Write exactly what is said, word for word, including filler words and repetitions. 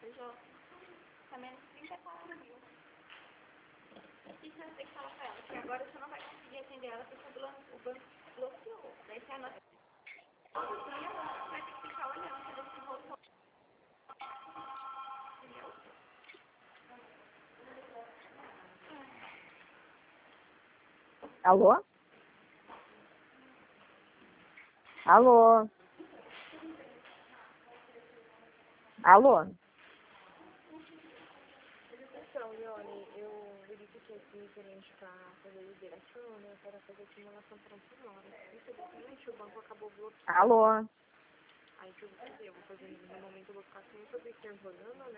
já tá menos trinta e quatro mil. O que você tem que falar pra ela? Que agora você não vai conseguir atender ela porque o banco, o banco bloqueou. Daí você anota. Vai ter que ficar olhando se você voltou. Entendeu? Alô? Alô? Alô? Então, Leone, eu verifiquei aqui referente para fazer liberação, né, para fazer simulação para senhora. Infelizmente, o banco acabou bloqueando. Alô? Aí, o que eu vou fazer? Eu vou fazer, no momento, eu vou ficar sem fazer ser rolando, né?